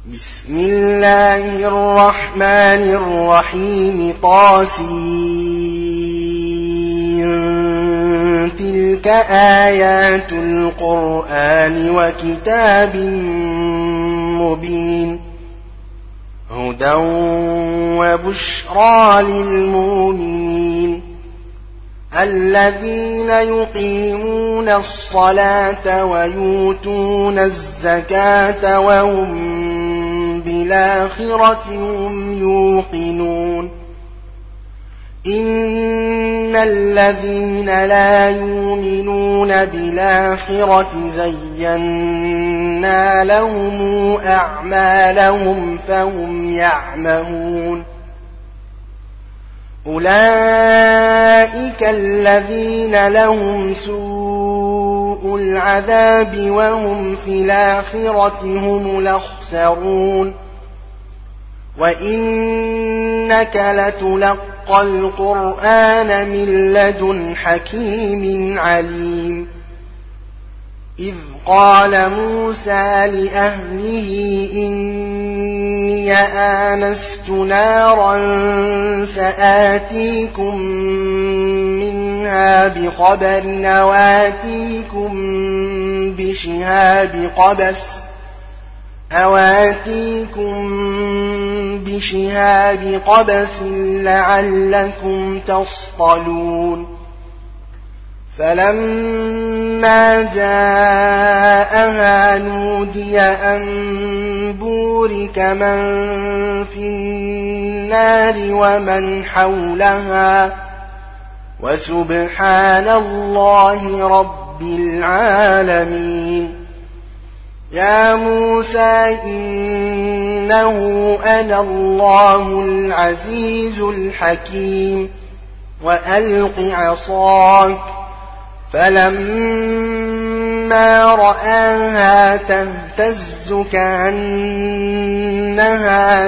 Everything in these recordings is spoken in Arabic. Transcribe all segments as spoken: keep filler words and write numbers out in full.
بسم الله الرحمن الرحيم طاسين تلك آيات القرآن وكتاب مبين هدى وبشرى للمؤمنين الذين يقيمون الصلاة ويؤتون الزكاة وهم بالآخرة هم يوقنون إن الذين لا يؤمنون بالآخرة زينا لهم أعمالهم فهم يعمهون أولئك الذين لهم سوء العذاب وهم في الآخرة هم الأخسرون وإنك لتلقى القرآن من لدن حكيم عليم إذ قال موسى لأهله إني آنست نارا سآتيكم منها بخبر أواتيكم بشهاب قبس أواتيكم بشهاب قبس لعلكم تصطلون فلما جاءها نودي أن بورك من في النار ومن حولها وسبحان الله رب العالمين يا موسى إنه أنا الله العزيز الحكيم وألق عصاك فلما رآها تهتز كأنها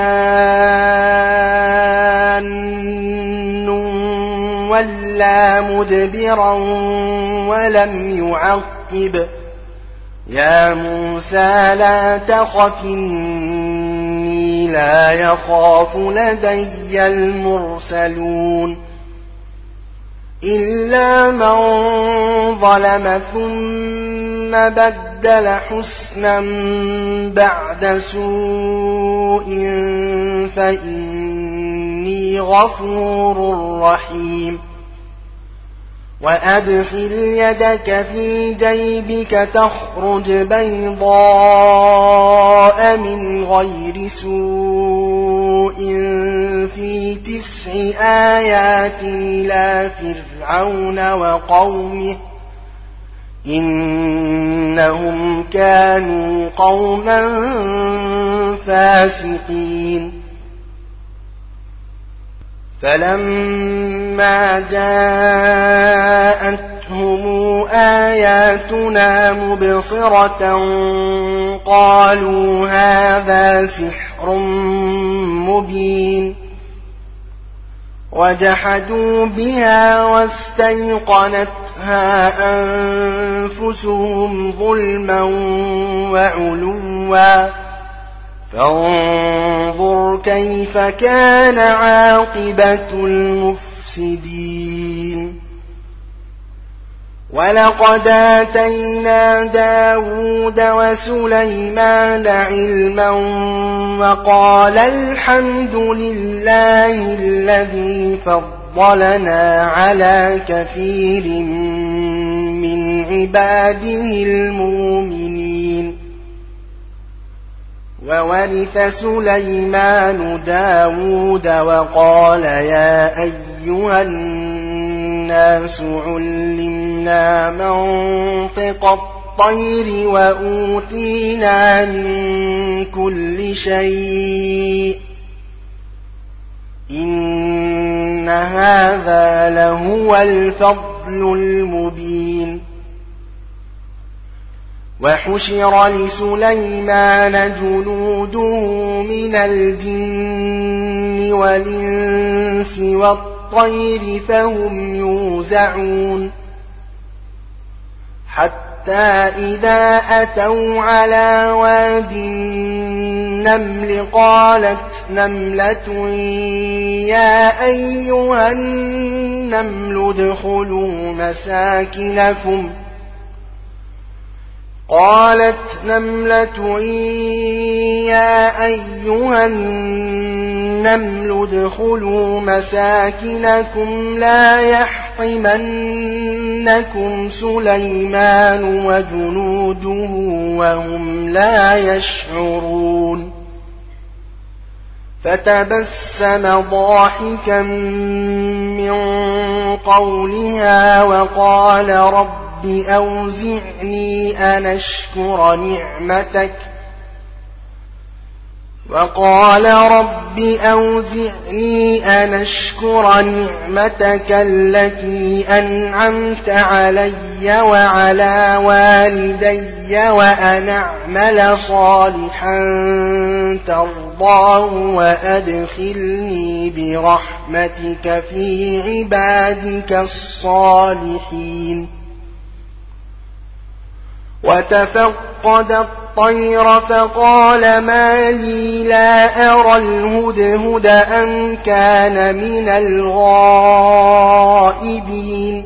جان ولا مدبرا ولم يعقب يا موسى لا تخف إني لا يخاف لدي المرسلون إلا من ظلم ثم بدل حسنا بعد سوء فإني غفور رحيم وأدخل يدك في جيبك تخرج بيضاء من غير سوء في تسع آيات إلى فرعون وقومه إنهم كانوا قوما فاسقين فلما جاءتهم آياتنا مبصرة قالوا هذا سحر مبين وجحدوا بها واستيقنتها أنفسهم ظلما وعلوا فانظر كيف كان عاقبة المفسدين ولقد آتينا داود وسليمان علما وقال الحمد لله الذي فضلنا على كثير من عباده المؤمنين وورث سليمان داود وقال يا أيها الناس علمنا منطق الطير وأوتينا من كل شيء إن هذا لهو الفضل المبين وحشر لسليمان جنوده من الجن والإنس والطير فهم يوزعون حتى إذا أتوا على واد النمل قالت نملة يا أيها النمل ادخلوا مساكنكم قالت نملة يا أيها النمل ادخلوا مساكنكم لا يحطمنكم سليمان وجنوده وهم لا يشعرون فتبسم ضاحكا من قولها وقال رب أوزعني أن أشكر نعمتك وقال رب أوزعني أن أشكر نعمتك التي أنعمت علي وعلى والدي وأن أعمل صالحا ترضاه وأدخلني برحمتك في عبادك الصالحين وتفقد الطير فقال ما لي لا أرى الهدهد أم كان من الغائبين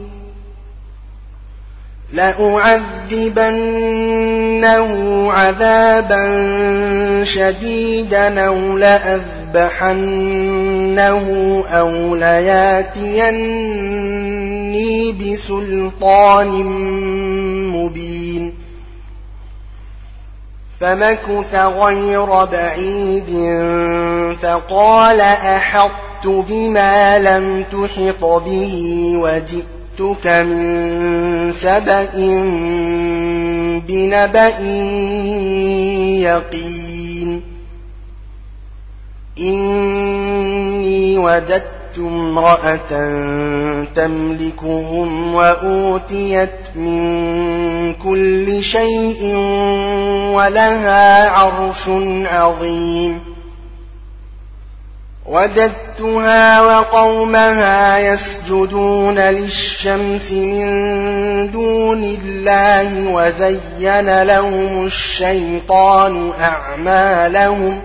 لأعذبنه عذابا شديدا أو لأذبحنه أو لياتيني بسلطان مبين فمكث غير بعيد فقال أحطت بما لم تحط به وجئتك من سبأ بنبأ يقين إني وجدت امرأة تملكهم وأوتيت من كل شيء ولها عرش عظيم وجدتها وقومها يسجدون للشمس من دون الله وزين لهم الشيطان أعمالهم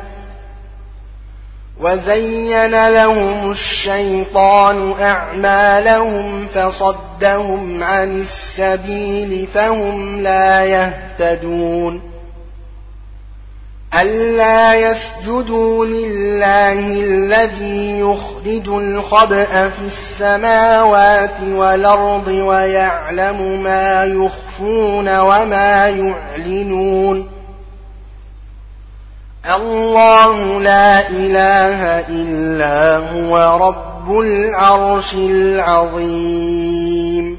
وزين لهم الشيطان أعمالهم فصدهم عن السبيل فهم لا يهتدون ألا يسجدوا لله الذي يخرج الخبأ في السماوات والأرض ويعلم ما يخفون وما يعلنون الله لا إله إلا هو رب العرش العظيم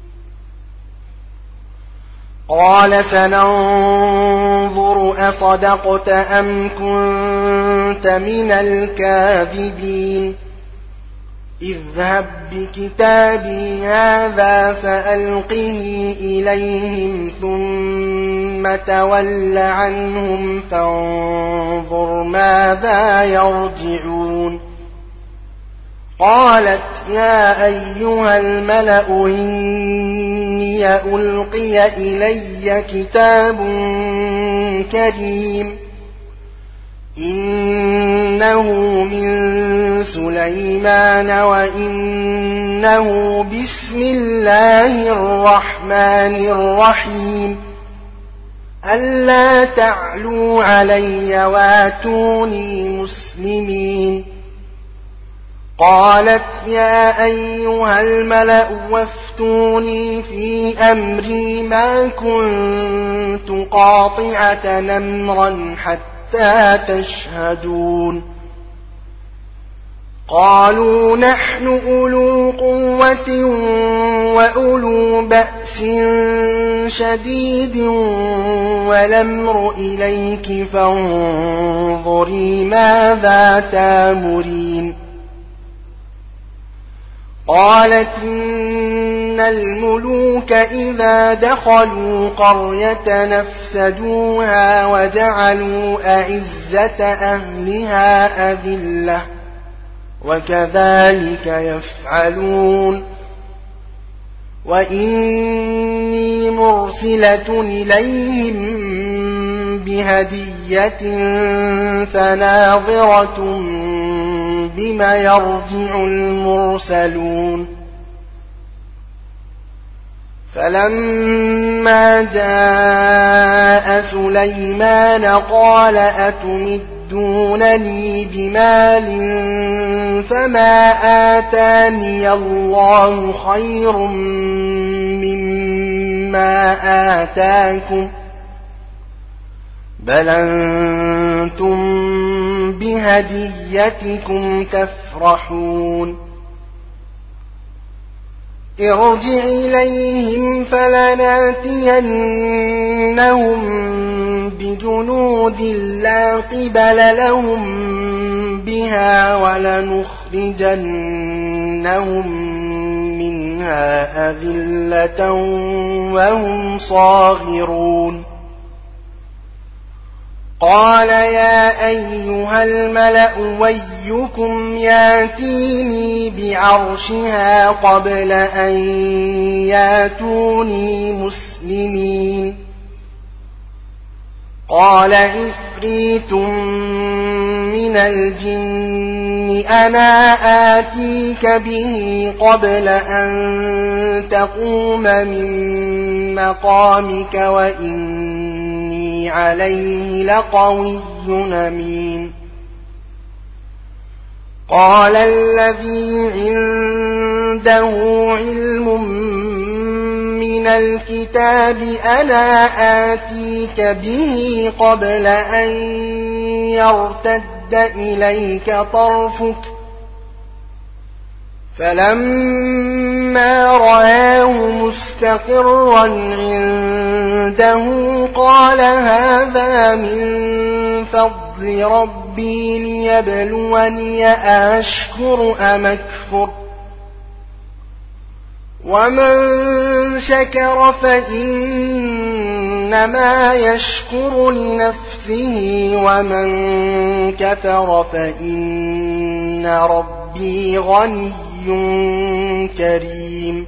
قال سننظر أصدقت أم كنت من الكاذبين اذهب بكتابي هذا فألقه إليهم ثم تول عنهم فانظر ماذا يرجعون قالت يا أيها الملأ إني ألقي إلي كتاب كريم إنه من سليمان وإنه بسم الله الرحمن الرحيم ألا تعلوا علي واتوني مسلمين قالت يا أيها الملأ وافتوني في أمري ما كنت قاطعة أمرا حتى تشهدون قالوا نحن أولو قوة وأولو بأس شديد والأمر إليك فانظري ماذا تامرين قالت إن الملوك إذا دخلوا قرية نفسدوها وجعلوا أعزة أهلها أذلة وكذلك يفعلون وإني مرسلة إليهم بهدية بهدية فناظرة بما يرجع المرسلون فلما جاء سليمان قال أتمدونني بمال فما آتاني الله خير مما آتاكم بل أنتم بهديتكم تفرحون ارجع إليهم فلناتينهم بجنود لا قبل لهم بها ولنخرجنهم منها أذلة وهم صاغرون قال يا أيها الملأ ويكم ياتيني بعرشها قبل أن ياتوني مسلمين قال عفريت من الجن أنا آتيك به قبل أن تقوم من مقامك وإني عليه لقوي أمين قال الذي عنده علم من الكتاب أنا آتيك به قبل أن يرتد إليك طرفك فلما رآه مستقرا عنده قال هذا من فضل ربي ليبلوني أشكر أم أكفر ومن شكر فإنما يشكر لنفسه ومن كفر فإن ربي غني كريم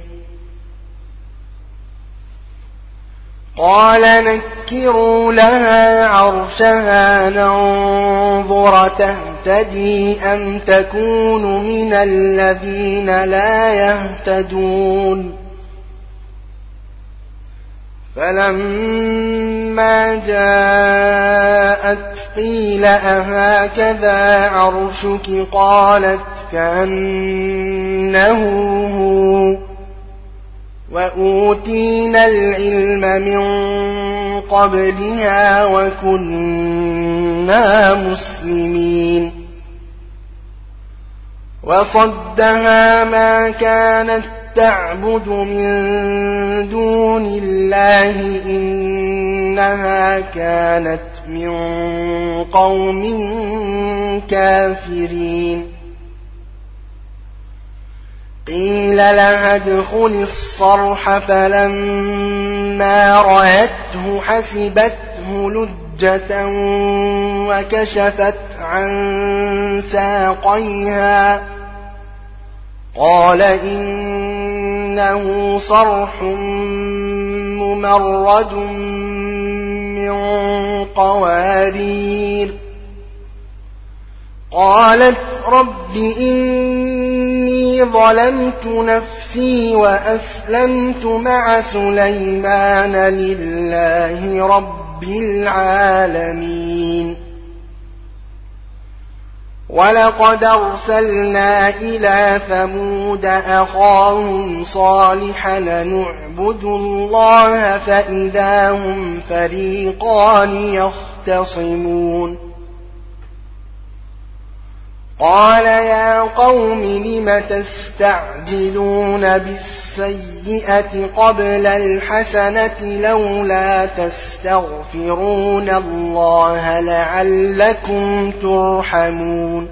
قال نكروا لها عرشها ننظر تهتدي أم تكون من الذين لا يهتدون فلما جاءت قيل أهكذا عرشك قالت كأنه هو وأوتينا العلم من قبلها وكنا مسلمين وصدها ما كانت تعبد من دون الله إنها كانت من قوم كافرين قيل لها ادخل الصرح فلما رأته حسبته لجة وكشفت عن ساقيها قال إنه صرح ممرد من قوارير قالت رب إني ظلمت نفسي وأسلمت مع سليمان لله رب العالمين ولقد أرسلنا إلى ثمود أخاهم صالحا نعبد الله فإذا هم فريقان يختصمون قال يا قوم لم تستعجلون بالسيئة قبل الحسنة لولا تستغفرون الله لعلكم ترحمون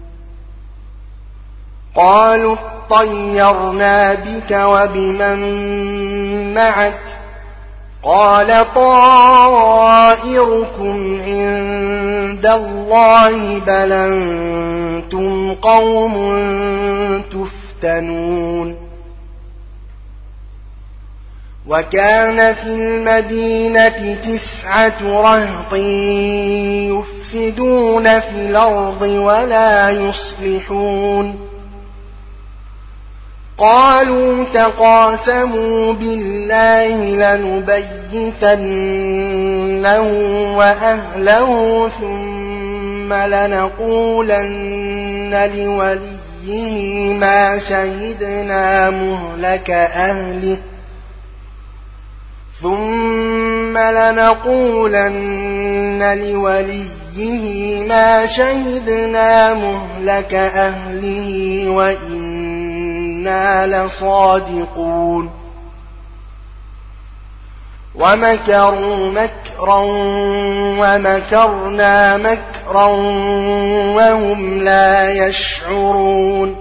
قالوا اطيرنا بك وبمن معك قال طائركم عند الله بل أنتم قوم تفتنون وكان في المدينة تسعة رهط يفسدون في الأرض ولا يصلحون قالوا تقاسموا بالله لنبيتنه وأهله ثم لنقولن لوليه ما شهدنا مهلك أهله ثم لنقولن لوليه ما شهدنا مهلك أهله وإنا لصادقون ومكروا مكرا ومكرنا مكرا وهم لا يشعرون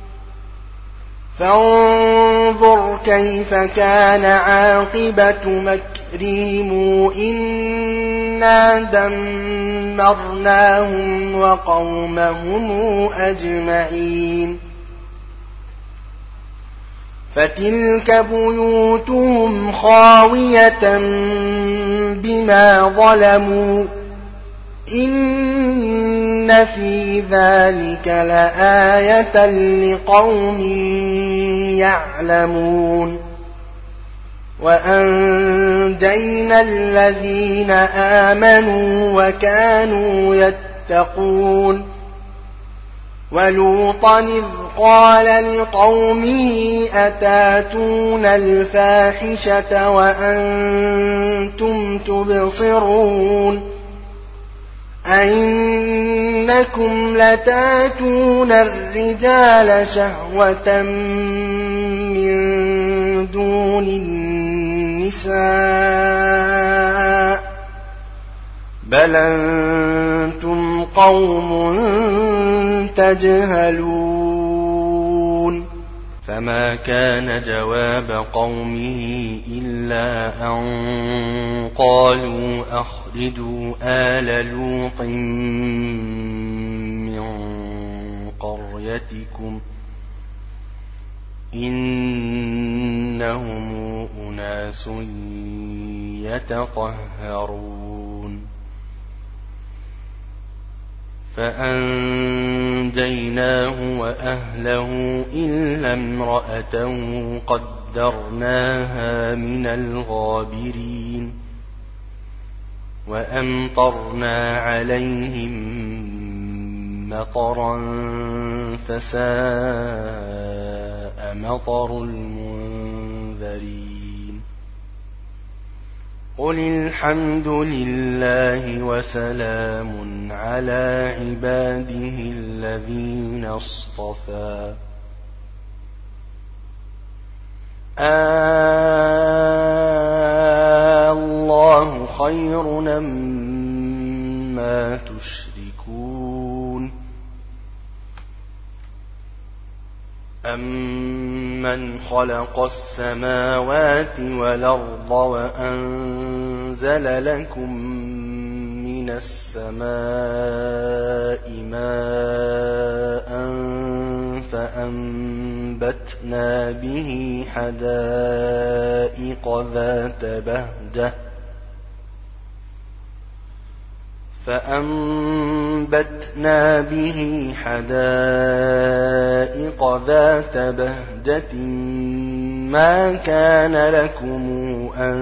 فانظر كيف كان عاقبة مكرهم إنا دمرناهم وقومهم أجمعين فتلك بيوتهم خاوية بما ظلموا إن في ذلك لآية لقوم يعلمون وأنجينا الذين آمنوا وكانوا يتقون ولوطا إذ قال لقومه أتاتون الفاحشة وأنتم تبصرون أئنكم لتاتون الرجال شهوة من دون النساء بل أنتم قوم تجهلون فما كان جواب قومه إلا أن قالوا أخرجوا آل لوط من قريتكم إنهم أناس يتطهرون فأنجيناه وأهله إلا امرأته قدرناها من الغابرين وأمطرنا عليهم مطرا فساء مطر المنذرين قل الحمد لله وسلام على عباده الذين اصطفى الله خير مما تشركون أمن خلق السماوات والأرض وأنزل لكم من السماء ماء فأنبتنا به حدائق ذات بهجة فأنبتنا به حدائق ذات بهجة ما كان لكم أن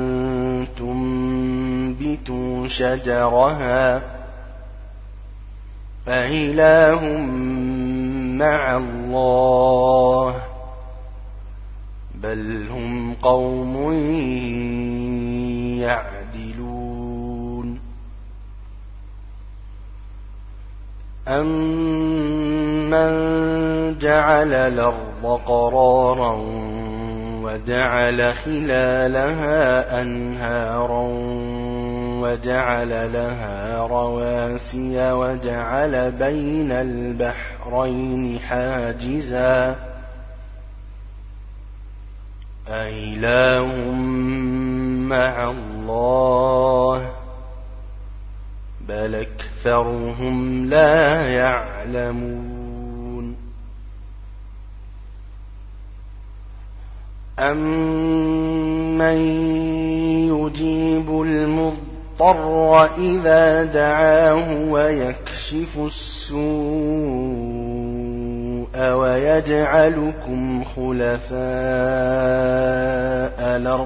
تنبتوا شجرها أإله مع الله بل هم قوم يعدلون أمن جعل الأرض قرارا وجعل خلالها أنهارا وجعل لها رواسي وجعل بين البحرين حاجزا أإله مع الله بل أكثرهم لا يعلمون أم أَمَّن يُجِيبُ الْمُضْطَرَّ إِذَا دَعَاهُ وَيَكْشِفُ السُّوءَ وَيَجْعَلُكُمْ خُلَفَاءَ الْأَرْضِ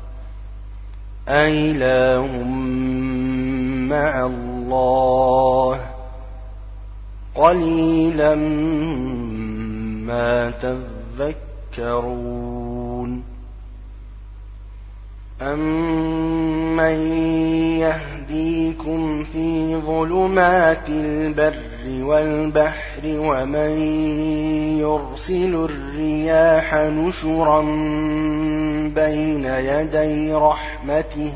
أَإِلَٰهٌ مَّعَ اللَّهِ قَلِيلًا مَّا تَذَكَّرُونَ أَمَّن يَهْدِيكُمْ فِي ظُلُمَاتِ الْبَرِّ وَالْبَحْرِ وَمَن يُرْسِلُ الرِّيَاحَ نُشُرًا بَيْنَ يَدَيْ رَحْمَتِهِ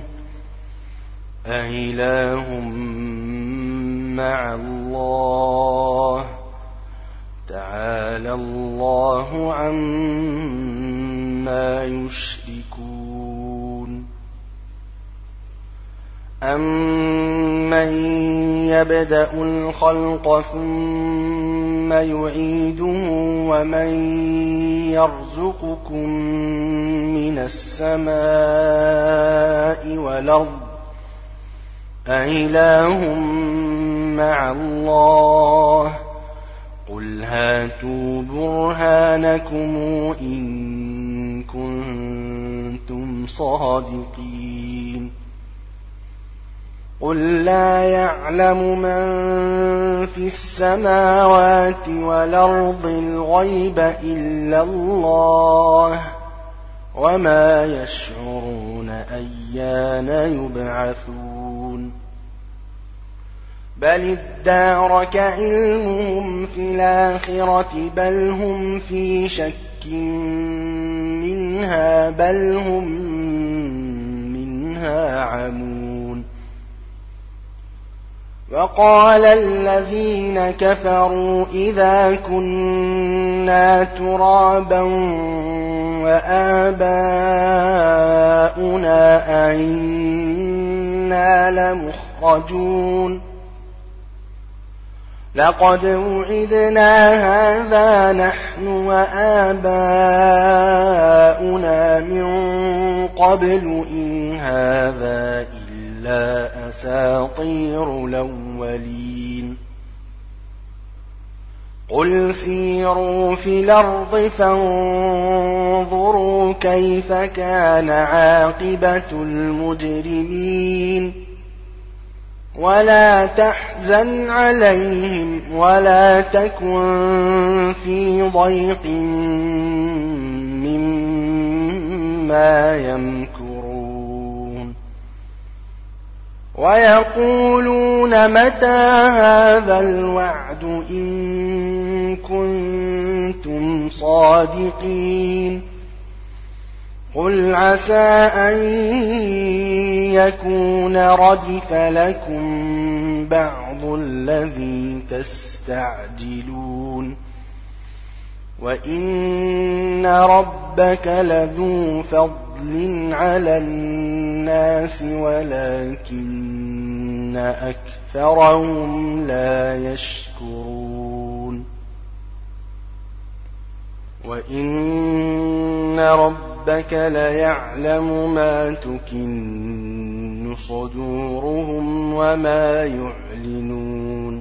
أَإِلَٰهٌ مَّعَ اللَّهِ تَعَالَى اللَّهُ عَمَّا يُشْرِكُونَ أَمَّن يَبْدَأُ الْخَلْقَ ثُمَّ يُعِيدُهُ وَمَن يَرْزُقُكُم مِّنَ السَّمَاءِ وَالْأَرْضِ أَإِلَٰهٌ مَّعَ اللَّهِ قُلْ هَاتُوا بُرْهَانَكُمْ إِن كُنتُمْ صَادِقِينَ قُل لَّا يَعْلَمُ مَن فِي السَّمَاوَاتِ وَالْأَرْضِ الْغَيْبَ إِلَّا اللَّهُ وَمَا يَشْعُرُونَ أَيَّانَ يُبْعَثُونَ بَلِ ادَّارَكَ عِلْمُهُمْ فِي الْآخِرَةِ بَلْ هُمْ فِي شَكٍّ مِّنْهَا بَلْ هُمْ مِنْهَا عَمُونَ وَقَالَ الَّذِينَ كَفَرُوا إِذَا كُنَّا تُرَابًا وَآبَاؤُنَا أَئِنَّا لَمُخْرَجُونَ لَقَدْ وُعِدْنَا هَٰذَا نَحْنُ وَآبَاؤُنَا مِن قَبْلُ إِنْ هَٰذَا إِلَّا أَسَاطِيرُ الْأَوَّلِينَ قُلْ سِيرُوا فِي الْأَرْضِ فَانظُرُوا كَيْفَ كَانَ عَاقِبَةُ الْمُجْرِمِينَ وَلَا تَحْزَنْ عَلَيْهِمْ وَلَا تَكُنْ فِي ضَيْقٍ مِّمَّا يَمْكُرُونَ وَيَقُولُونَ مَتَىٰ هَٰذَا الْوَعْدُ إِن كُنتُمْ صَادِقِينَ قُلْ عَسَىٰ أَن يَكُونَ رَدِفَ لَكُم بَعْضُ الَّذِي تَسْتَعْجِلُونَ وَإِنَّ رَبَّكَ لَذُو فَضْلٍ عَلَى النَّاسِ وَلَٰكِنَّ أَكْثَرَهُمْ لَا يَشْكُرُونَ وَإِنَّ رَبَّكَ لَيَعْلَمُ مَا تُكِنُّ صُدُورُهُمْ وَمَا يُعْلِنُونَ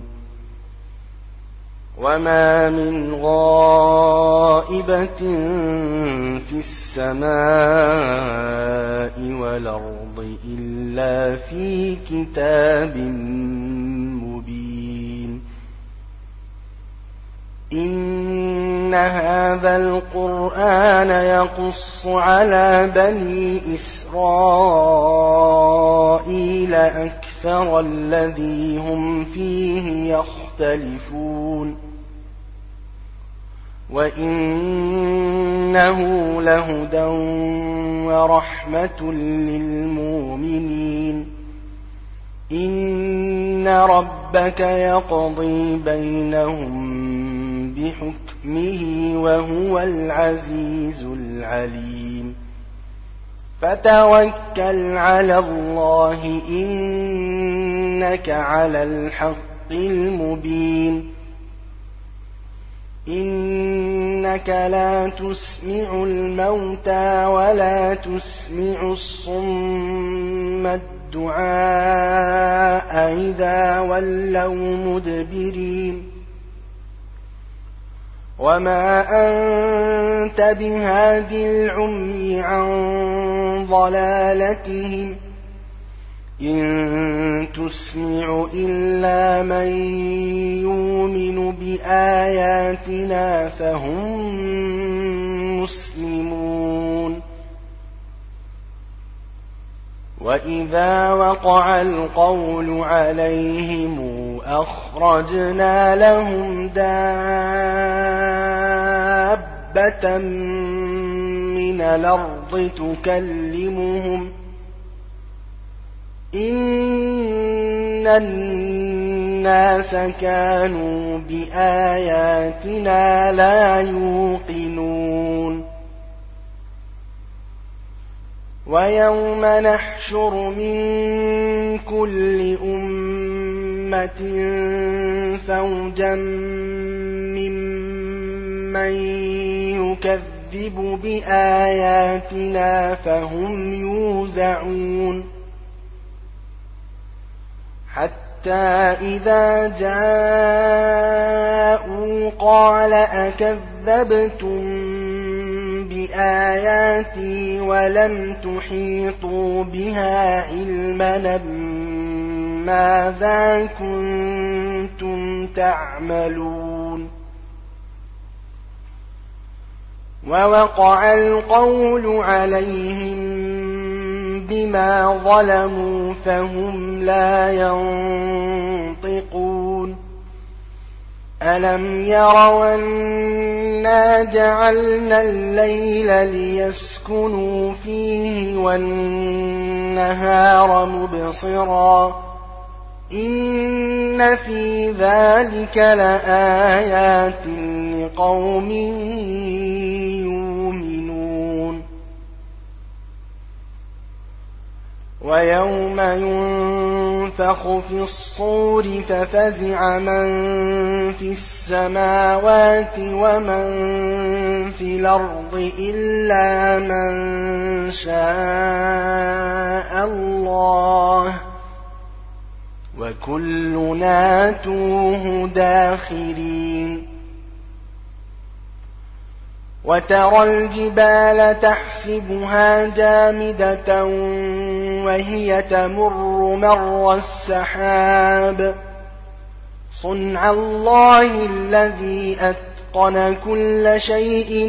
وَمَا مِنْ غَائِبَةٍ فِي السَّمَاءِ وَالْأَرْضِ إِلَّا فِي كِتَابٍ مُّبِينٍ إِنَّ هَٰذَا الْقُرْآنَ يَقُصُّ عَلَىٰ بَنِي إِسْرَائِيلَ أَكْثَرَ الَّذِي هُمْ فِيهِ يَخْتَلِفُونَ وَإِنَّهُ لَهُدًى وَرَحْمَةٌ لِّلْمُؤْمِنِينَ إِنَّ رَبَّكَ يَقْضِي بَيْنَهُم بِحُكْمِهِ وَهُوَ الْعَزِيزُ الْعَلِيمُ فَتَوَكَّلْ عَلَى اللَّهِ إِنَّكَ عَلَى الْحَقِّ الْمُبِينِ إِنَّ إنك لا تسمع الموتى ولا تسمع الصم الدعاء إذا ولوا مدبرين وما أنت بهاد العمي عن ضلالتهم إن تسمع إلا من يؤمن بآياتنا فهم مسلمون وإذا وقع القول عليهم أخرجنا لهم دابة من الأرض تكلمهم إن الناس كانوا بآياتنا لا يوقنون ويوم نحشر من كل أمة فوجا ممن يكذب بآياتنا فهم يوزعون حتى إذا جاءوا قال أكذبتم بآياتي ولم تحيطوا بها علما ماذا كنتم تعملون ووقع القول عليهم بما ظلموا فهم لا ينطقون ألم يروا أنا جعلنا الليل ليسكنوا فيه والنهار مبصرا إن في ذلك لآيات لقوم يؤمنون ويوم ينفخ في الصور ففزع من في السماوات ومن في الأرض إلا من شاء الله وكلنا آتوه داخرين وترى الجبال تحسبها جامدة وهي تمر مر السحاب صنع الله الذي أتقن كل شيء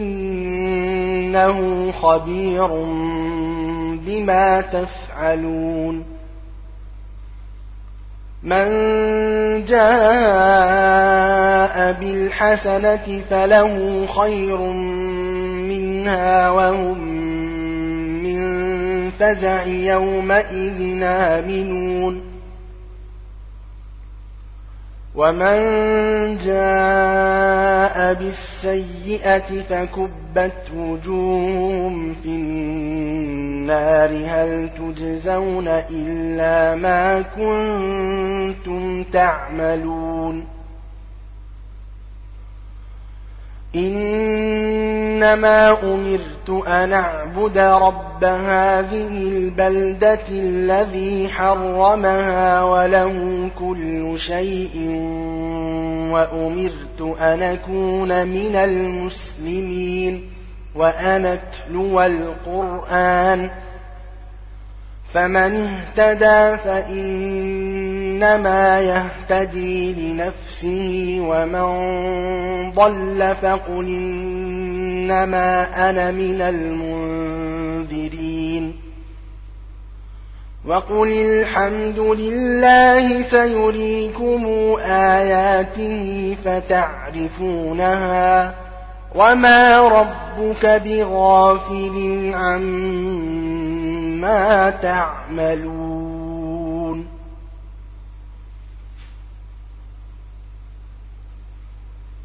إنه خبير بما تفعلون من جاء بالحسنة فله خير منها وهم من فزع يومئذ آمنون ومن جاء بالسيئة فكبت وجوههم في النار هل تجزون إلا ما كنتم تعملون إنما أمرت أن أعبد رب هذه البلدة الذي حرمها وله كل شيء وأمرت أن أكون من المسلمين وأن أتلو القرآن فمن اهتدى فإنما يهتدي لنفسه ومن ضل فقل إنما أنا من المنذرين وقل الحمد لله سيريكم آياته فتعرفونها وما ربك بغافل عما تعملون